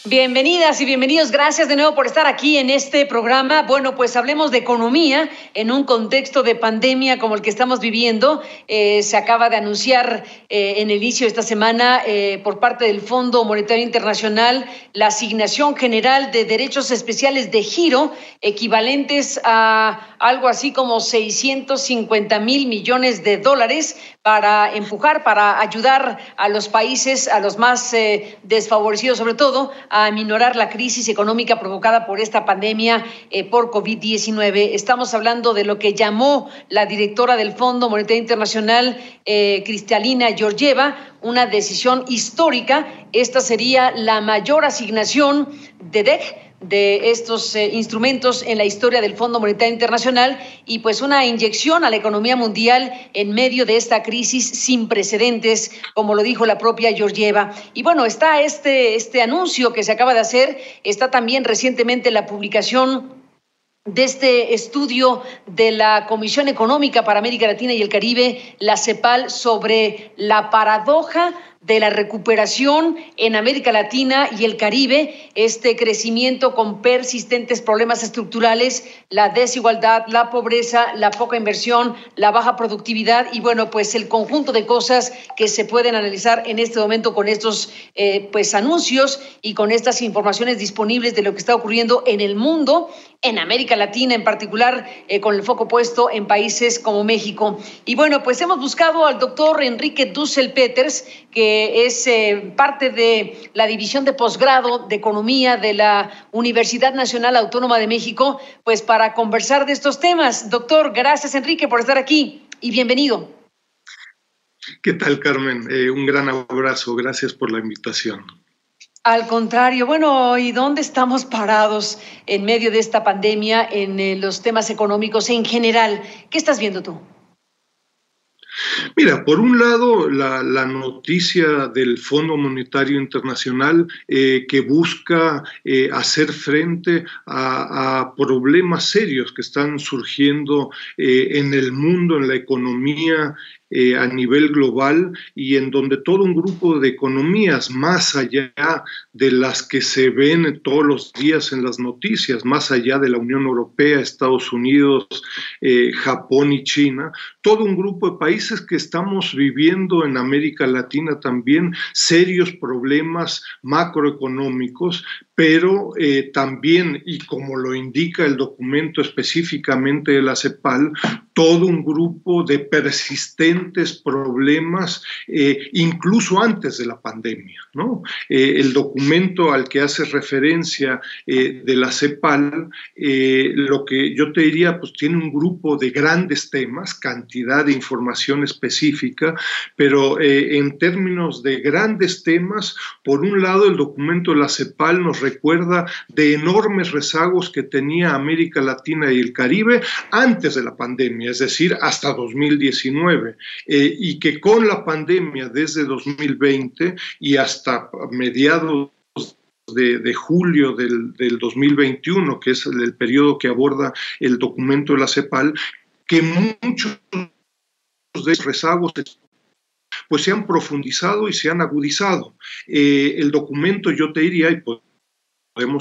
Bienvenidas y bienvenidos. Gracias de nuevo por estar aquí en este programa. Bueno, pues hablemos de economía en un contexto de pandemia como el que estamos viviendo. Se acaba de anunciar en el inicio de esta semana por parte del Fondo Monetario Internacional la asignación general de derechos especiales de giro equivalentes a algo así como 650,000 millones de dólares para empujar, para ayudar a los países, a los más desfavorecidos sobre todo, a aminorar la crisis económica provocada por esta pandemia por COVID-19. Estamos hablando de lo que llamó la directora del Fondo Monetario Internacional, Kristalina Georgieva, una decisión histórica. Esta sería la mayor asignación de DEC, de estos instrumentos en la historia del Fondo Monetario Internacional, y pues una inyección a la economía mundial en medio de esta crisis sin precedentes, como lo dijo la propia Georgieva. Y bueno, está este anuncio que se acaba de hacer, está también recientemente la publicación de este estudio de la Comisión Económica para América Latina y el Caribe, la CEPAL, sobre la paradoja de la recuperación en América Latina y el Caribe, este crecimiento con persistentes problemas estructurales, la desigualdad, la pobreza, la poca inversión, la baja productividad y bueno, pues el conjunto de cosas que se pueden analizar en este momento con estos pues anuncios y con estas informaciones disponibles de lo que está ocurriendo en el mundo, en América Latina en particular, con el foco puesto en países como México. Y bueno, pues hemos buscado al doctor Enrique Dussel-Peters, que es parte de la División de Posgrado de Economía de la Universidad Nacional Autónoma de México, pues para conversar de estos temas. Doctor, gracias Enrique por estar aquí y bienvenido. ¿Qué tal, Carmen? Un gran abrazo, gracias por la invitación. Al contrario, bueno, ¿y dónde estamos parados en medio de esta pandemia en los temas económicos en general? ¿Qué estás viendo tú? Mira, por un lado, la noticia del Fondo Monetario Internacional que busca hacer frente a problemas serios que están surgiendo en el mundo, en la economía, a nivel global, y en donde todo un grupo de economías, más allá de las que se ven todos los días en las noticias, más allá de la Unión Europea, Estados Unidos, Japón y China, todo un grupo de países que estamos viviendo en América Latina también serios problemas macroeconómicos, pero también, y como lo indica el documento específicamente de la CEPAL, todo un grupo de persistentes problemas, incluso antes de la pandemia, ¿no? El documento al que hace referencia de la CEPAL, lo que yo te diría, pues tiene un grupo de grandes temas, cantidad de información específica, pero en términos de grandes temas, por un lado el documento de la CEPAL nos recuerda de enormes rezagos que tenía América Latina y el Caribe antes de la pandemia, es decir, hasta 2019, y que con la pandemia desde 2020 y hasta mediados de julio del 2021, que es el periodo que aborda el documento de la CEPAL, que muchos de esos rezagos pues se han profundizado y se han agudizado. El documento, yo te diría, y podemos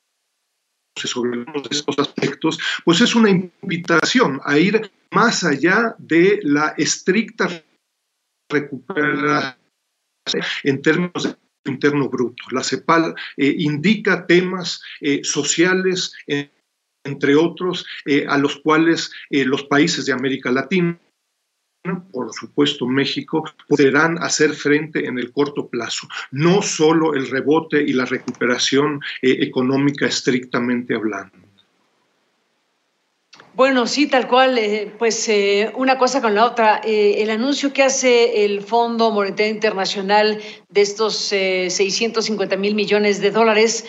sobre estos aspectos, pues es una invitación a ir más allá de la estricta recuperación en términos de interno bruto. La CEPAL indica temas sociales, entre otros, a los cuales los países de América Latina, por supuesto México, podrán hacer frente en el corto plazo, no solo el rebote y la recuperación económica estrictamente hablando. Bueno, sí, tal cual, pues una cosa con la otra. El anuncio que hace el Fondo Monetario Internacional de estos 650,000 millones de dólares,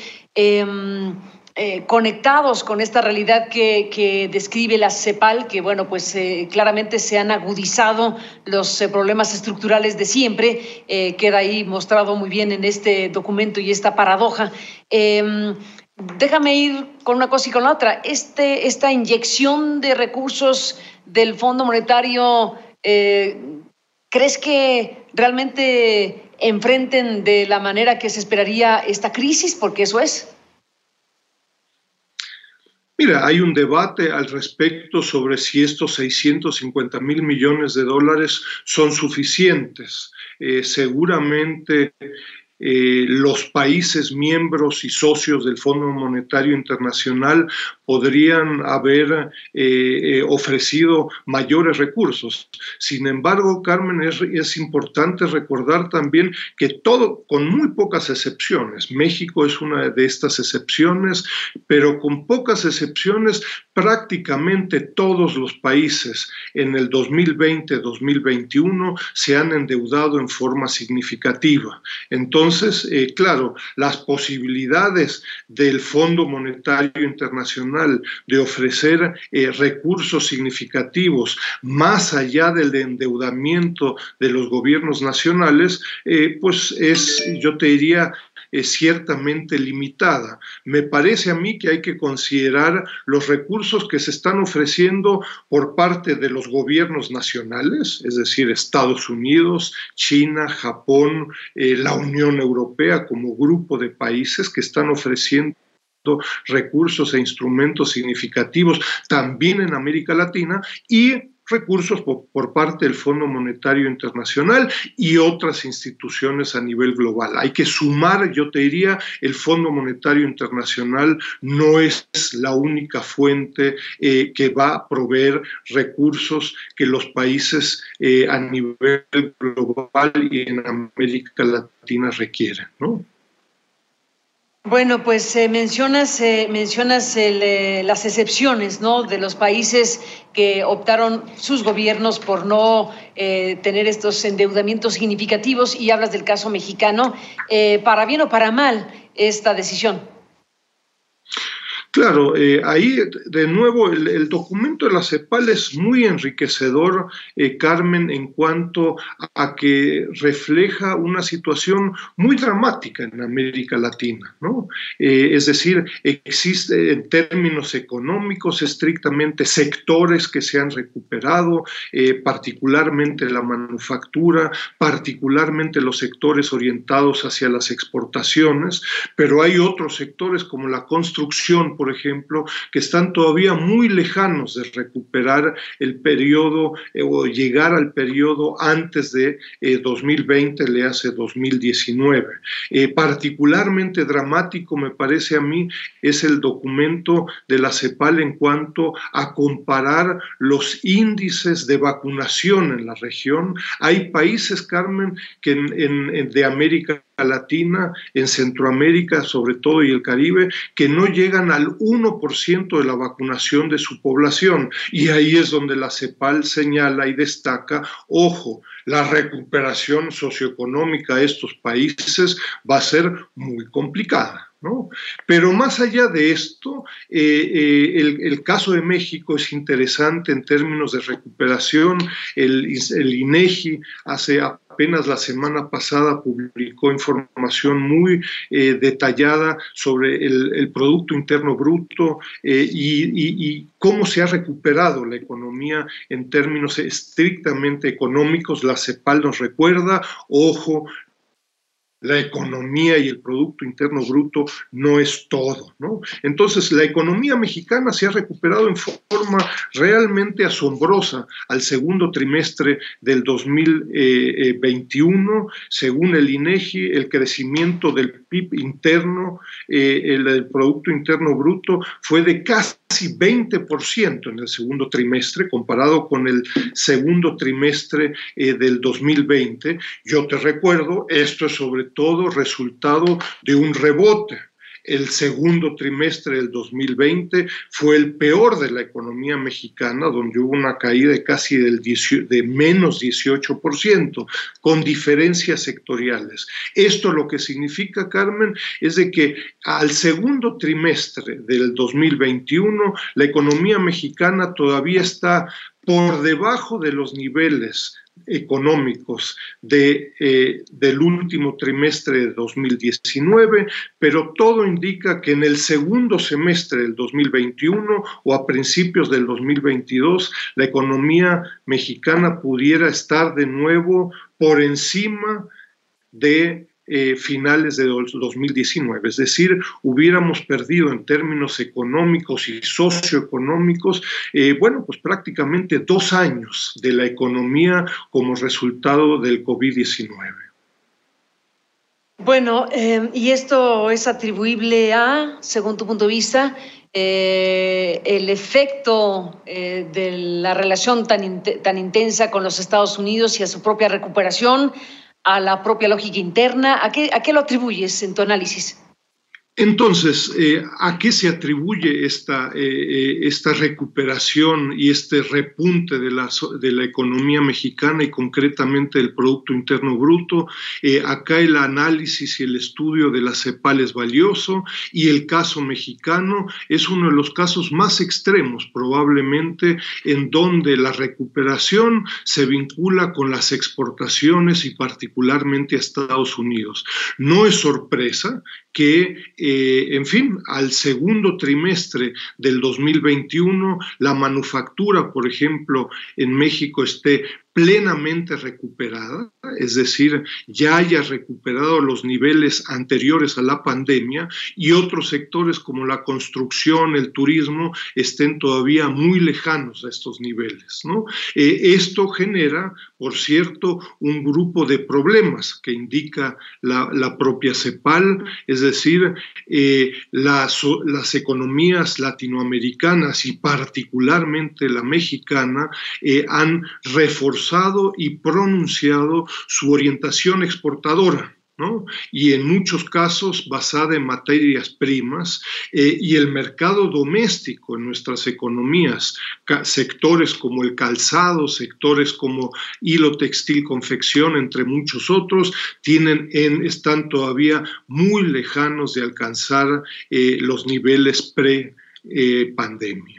conectados con esta realidad que describe la CEPAL, que bueno, pues claramente se han agudizado los problemas estructurales de siempre, queda ahí mostrado muy bien en este documento y esta paradoja. Déjame ir con una cosa y con la otra. Esta inyección de recursos del Fondo Monetario, ¿crees que realmente enfrenten de la manera que se esperaría esta crisis? Porque eso es. Mira, hay un debate al respecto sobre si estos 650,000 millones de dólares son suficientes. Seguramente los países miembros y socios del Fondo Monetario Internacional podrían haber ofrecido mayores recursos. Sin embargo, Carmen, es importante recordar también que todo, con muy pocas excepciones, México es una de estas excepciones, pero con pocas excepciones, prácticamente todos los países en el 2020-2021 se han endeudado en forma significativa. Entonces, claro, las posibilidades del Fondo Monetario Internacional de ofrecer recursos significativos más allá del endeudamiento de los gobiernos nacionales, pues es, yo te diría, ciertamente limitada. Me parece a mí que hay que considerar los recursos que se están ofreciendo por parte de los gobiernos nacionales, es decir, Estados Unidos, China, Japón, la Unión Europea como grupo de países que están ofreciendo recursos e instrumentos significativos también en América Latina y recursos por parte del Fondo Monetario Internacional y otras instituciones a nivel global. Hay que sumar, yo te diría, el Fondo Monetario Internacional no es la única fuente que va a proveer recursos que los países a nivel global y en América Latina requieren, ¿no? Bueno, pues mencionas las excepciones, ¿no?, de los países que optaron sus gobiernos por no tener estos endeudamientos significativos, y hablas del caso mexicano. ¿Para bien o para mal esta decisión? Claro, ahí de nuevo el documento de la CEPAL es muy enriquecedor, Carmen, en cuanto a que refleja una situación muy dramática en América Latina, ¿no? Es decir, existe en términos económicos estrictamente sectores que se han recuperado, particularmente la manufactura, particularmente los sectores orientados hacia las exportaciones, pero hay otros sectores como la construcción, por ejemplo, que están todavía muy lejanos de recuperar el periodo o llegar al periodo antes de 2020, le hace 2019. Particularmente dramático, me parece a mí, es el documento de la CEPAL en cuanto a comparar los índices de vacunación en la región. Hay países, Carmen, que de América Latina, en Centroamérica sobre todo y el Caribe, que no llegan al 1% de la vacunación de su población, y ahí es donde la CEPAL señala y destaca, ojo, la recuperación socioeconómica de estos países va a ser muy complicada, ¿no? Pero más allá de esto, el caso de México es interesante en términos de recuperación. El INEGI hace apenas la semana pasada publicó información muy detallada sobre el Producto Interno Bruto y cómo se ha recuperado la economía en términos estrictamente económicos. La CEPAL nos recuerda, ojo, la economía y el Producto Interno Bruto no es todo, ¿no? Entonces, la economía mexicana se ha recuperado en forma realmente asombrosa al segundo trimestre del 2021. Según el INEGI, el crecimiento del PIB interno, el Producto Interno Bruto, fue de casi 20% en el segundo trimestre, comparado con el segundo trimestre del 2020. Yo te recuerdo, esto es sobre todo resultado de un rebote. El segundo trimestre del 2020 fue el peor de la economía mexicana, donde hubo una caída de casi de menos 18%, con diferencias sectoriales. Esto lo que significa, Carmen, es de que al segundo trimestre del 2021 la economía mexicana todavía está por debajo de los niveles económicos del último trimestre de 2019, pero todo indica que en el segundo semestre del 2021 o a principios del 2022 la economía mexicana pudiera estar de nuevo por encima de finales de 2019, es decir, hubiéramos perdido en términos económicos y socioeconómicos, pues prácticamente 2 años de la economía como resultado del COVID-19. Bueno, y esto es atribuible a, según tu punto de vista, el efecto de la relación tan intensa con los Estados Unidos y a su propia recuperación, a la propia lógica interna. ¿A qué lo atribuyes en tu análisis? Entonces, ¿a qué se atribuye esta recuperación y este repunte de la economía mexicana y concretamente del Producto Interno Bruto? Acá el análisis y el estudio de la CEPAL es valioso y el caso mexicano es uno de los casos más extremos probablemente en donde la recuperación se vincula con las exportaciones y particularmente a Estados Unidos. No es sorpresa que, al segundo trimestre del 2021, la manufactura, por ejemplo, en México esté plenamente recuperada, es decir, ya haya recuperado los niveles anteriores a la pandemia y otros sectores como la construcción, el turismo, estén todavía muy lejanos a estos niveles, ¿no? Esto genera, por cierto, un grupo de problemas que indica la propia CEPAL, es decir, las economías latinoamericanas y particularmente la mexicana han reforzado y pronunciado su orientación exportadora, ¿no? Y en muchos casos basada en materias primas, y el mercado doméstico en nuestras economías, sectores como el calzado, sectores como hilo textil, confección, entre muchos otros, están todavía muy lejanos de alcanzar los niveles pre-pandemia.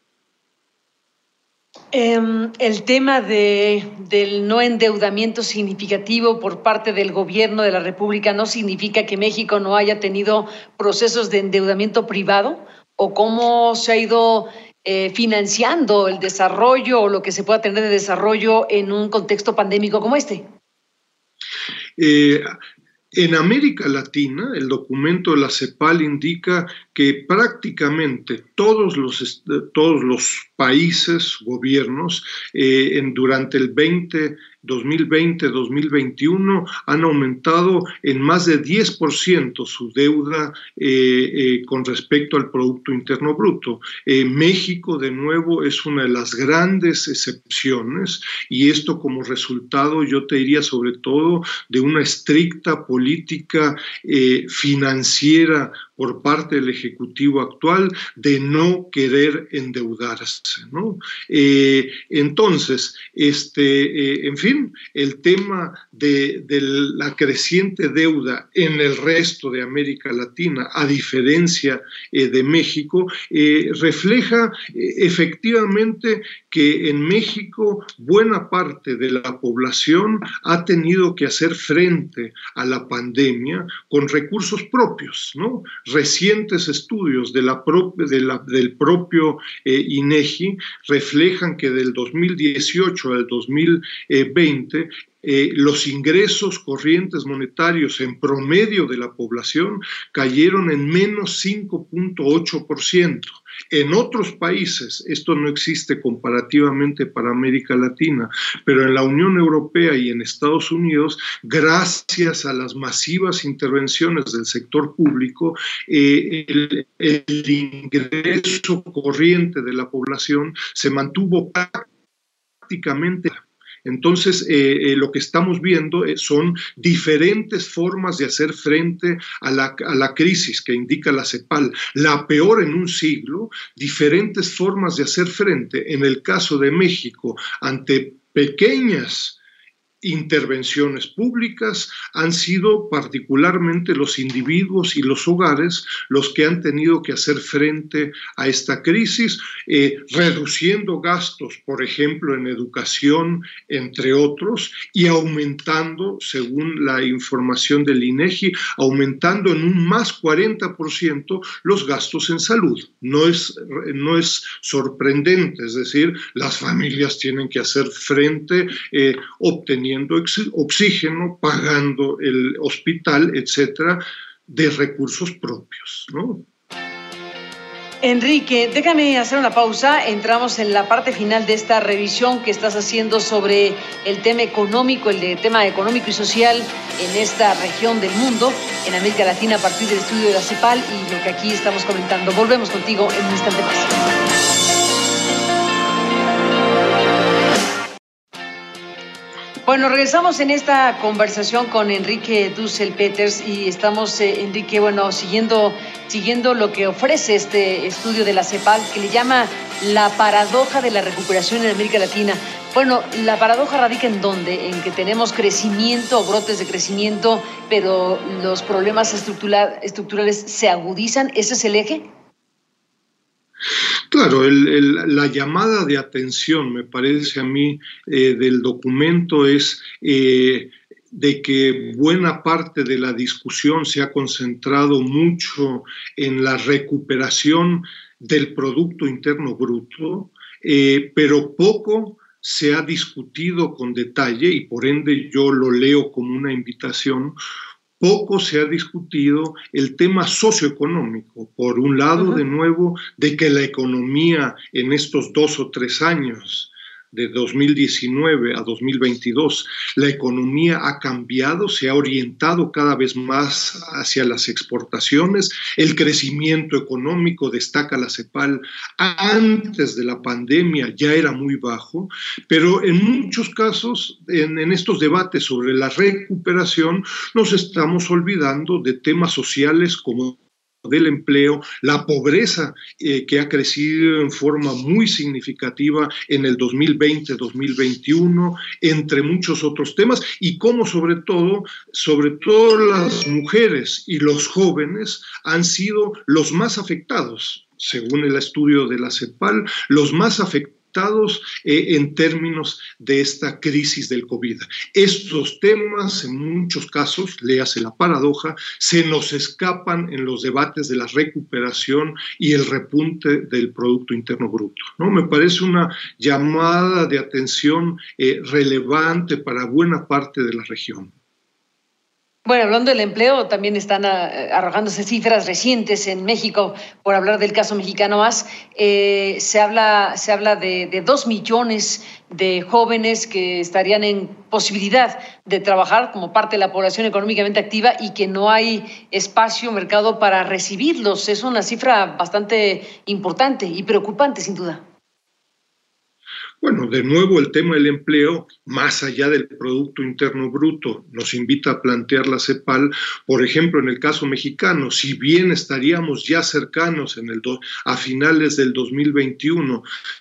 El tema del no endeudamiento significativo por parte del gobierno de la República no significa que México no haya tenido procesos de endeudamiento privado, o cómo se ha ido financiando el desarrollo o lo que se pueda tener de desarrollo en un contexto pandémico como este. En América Latina, el documento de la CEPAL indica que prácticamente todos los países, gobiernos, durante el 2020-2021 han aumentado en más de 10% su deuda con respecto al Producto Interno Bruto. México, de nuevo, es una de las grandes excepciones, y esto como resultado, yo te diría, sobre todo, de una estricta política financiera por parte del Ejecutivo actual de no querer endeudarse, ¿no? Entonces, el tema de la creciente deuda en el resto de América Latina, a diferencia de México, refleja efectivamente que en México buena parte de la población ha tenido que hacer frente a la pandemia con recursos propios, ¿no? Recientes estudios del propio INEGI reflejan que del 2018 al 2020 los ingresos corrientes monetarios en promedio de la población cayeron en menos 5.8%. En otros países, esto no existe comparativamente para América Latina, pero en la Unión Europea y en Estados Unidos, gracias a las masivas intervenciones del sector público, el ingreso corriente de la población se mantuvo prácticamente. Entonces, lo que estamos viendo son diferentes formas de hacer frente a la crisis que indica la CEPAL, la peor en un siglo, diferentes formas de hacer frente, en el caso de México, ante pequeñas intervenciones públicas, han sido particularmente los individuos y los hogares los que han tenido que hacer frente a esta crisis, reduciendo gastos, por ejemplo, en educación, entre otros, y aumentando, según la información del INEGI, aumentando en un más 40% los gastos en salud. No es sorprendente, es decir, las familias tienen que hacer frente obteniendo poniendo oxígeno, pagando el hospital, etcétera, de recursos propios, ¿no? Enrique, déjame hacer una pausa. Entramos en la parte final de esta revisión que estás haciendo sobre el tema económico, tema económico y social en esta región del mundo, en América Latina, a partir del estudio de la CEPAL y lo que aquí estamos comentando. Volvemos contigo en un instante más. Bueno, regresamos en esta conversación con Enrique Dussel-Peters y estamos, Enrique, bueno, siguiendo lo que ofrece este estudio de la CEPAL, que le llama la paradoja de la recuperación en América Latina. Bueno, la paradoja radica en dónde, en que tenemos crecimiento, brotes de crecimiento, pero los problemas estructurales se agudizan. ¿Ese es el eje? Claro, la llamada de atención, me parece a mí, del documento es de que buena parte de la discusión se ha concentrado mucho en la recuperación del Producto Interno Bruto, pero poco se ha discutido con detalle, y por ende yo lo leo como una invitación. Poco se ha discutido el tema socioeconómico. Por un lado, de nuevo, de que la economía en estos 2 o 3 años, de 2019 a 2022, la economía ha cambiado, se ha orientado cada vez más hacia las exportaciones. El crecimiento económico, destaca la CEPAL, antes de la pandemia ya era muy bajo, pero en muchos casos, en estos debates sobre la recuperación, nos estamos olvidando de temas sociales como del empleo, la pobreza que ha crecido en forma muy significativa en el 2020-2021, entre muchos otros temas, y cómo sobre todo las mujeres y los jóvenes han sido los más afectados, según el estudio de la CEPAL, los más afectados en términos de esta crisis del COVID. Estos temas, en muchos casos, léase la paradoja, se nos escapan en los debates de la recuperación y el repunte del Producto Interno Bruto, ¿no? Me parece una llamada de atención relevante para buena parte de la región. Bueno, hablando del empleo, también están arrojándose cifras recientes en México, por hablar del caso mexicano más. Se habla de 2 millones de jóvenes que estarían en posibilidad de trabajar como parte de la población económicamente activa y que no hay espacio, mercado para recibirlos. Es una cifra bastante importante y preocupante, sin duda. Bueno, de nuevo el tema del empleo, más allá del Producto Interno Bruto, nos invita a plantear la CEPAL. Por ejemplo, en el caso mexicano, si bien estaríamos ya cercanos a finales del 2021,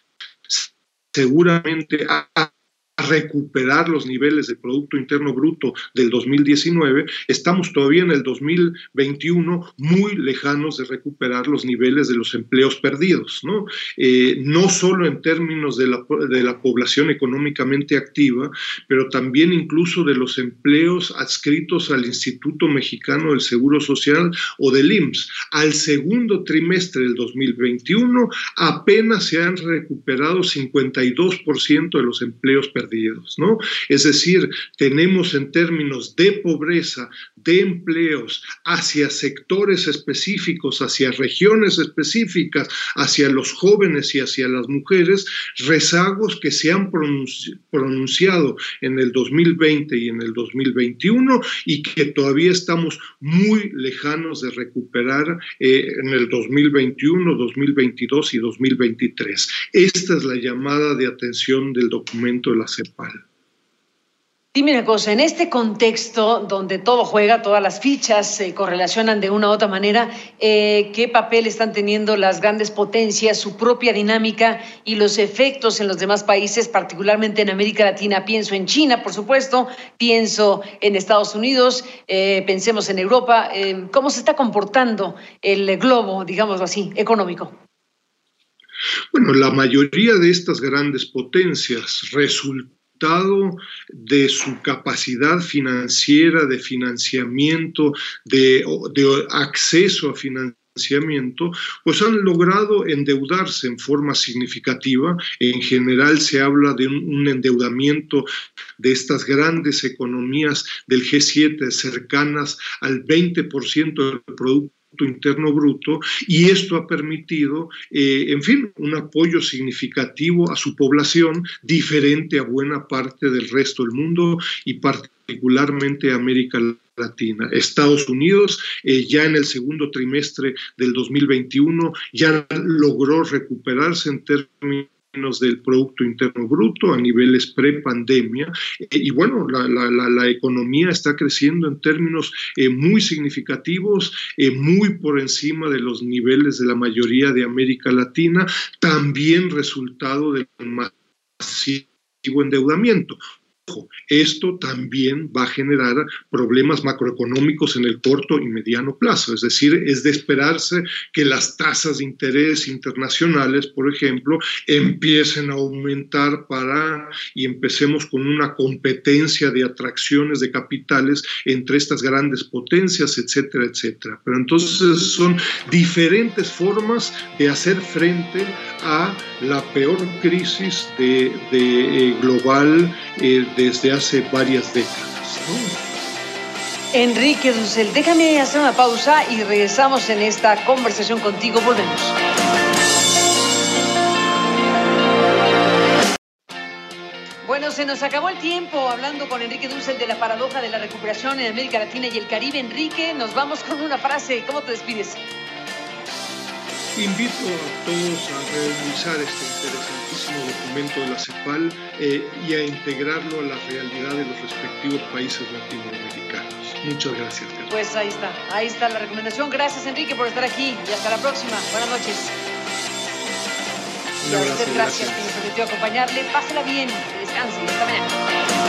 seguramente a recuperar los niveles del Producto Interno Bruto del 2019, estamos todavía en el 2021 muy lejanos de recuperar los niveles de los empleos perdidos, ¿no? No solo en términos de la población económicamente activa, pero también incluso de los empleos adscritos al Instituto Mexicano del Seguro Social o del IMSS. Al segundo trimestre del 2021 apenas se han recuperado 52% de los empleos perdidos, ¿no? Es decir, tenemos en términos de pobreza, de empleos, hacia sectores específicos, hacia regiones específicas, hacia los jóvenes y hacia las mujeres, rezagos que se han pronunciado en el 2020 y en el 2021 y que todavía estamos muy lejanos de recuperar en el 2021, 2022 y 2023. Esta es la llamada de atención del documento de la CEPAL. Dime una cosa, en este contexto donde todo juega, todas las fichas se correlacionan de una u otra manera, ¿qué papel están teniendo las grandes potencias, su propia dinámica y los efectos en los demás países, particularmente en América Latina? Pienso en China, por supuesto, pienso en Estados Unidos, pensemos en Europa. ¿Cómo se está comportando el globo, digámoslo así, económico? Bueno, la mayoría de estas grandes potencias resultado de su capacidad financiera, de financiamiento, de acceso a financiamiento pues han logrado endeudarse en forma significativa. En general se habla de un endeudamiento de estas grandes economías del G7 cercanas al 20% del Producto Interno Bruto, y esto ha permitido, en fin, un apoyo significativo a su población, diferente a buena parte del resto del mundo y particularmente a América Latina. Estados Unidos ya en el segundo trimestre del 2021 ya logró recuperarse en términos del Producto Interno Bruto a niveles pre-pandemia, y bueno, la economía está creciendo en términos muy significativos, muy por encima de los niveles de la mayoría de América Latina, también resultado del masivo endeudamiento. Esto también va a generar problemas macroeconómicos en el corto y mediano plazo, es decir, es de esperarse que las tasas de interés internacionales, por ejemplo, empiecen a aumentar y empecemos con una competencia de atracciones de capitales entre estas grandes potencias, etcétera, etcétera. Pero entonces son diferentes formas de hacer frente a la peor crisis global desde hace varias décadas, ¿no? Enrique Dussel, déjame hacer una pausa y regresamos en esta conversación contigo. Volvemos. Bueno, se nos acabó el tiempo hablando con Enrique Dussel de la paradoja de la recuperación en América Latina y el Caribe. Enrique, nos vamos con una frase. ¿Cómo te despides? Invito a todos a revisar este interesantísimo documento de la CEPAL y a integrarlo a la realidad de los respectivos países latinoamericanos. Muchas gracias, Carlos. Pues ahí está la recomendación. Gracias, Enrique, por estar aquí y hasta la próxima. Buenas noches. Y a usted, gracias que nos permitió acompañarle. Pásela bien, que descanse. Hasta mañana.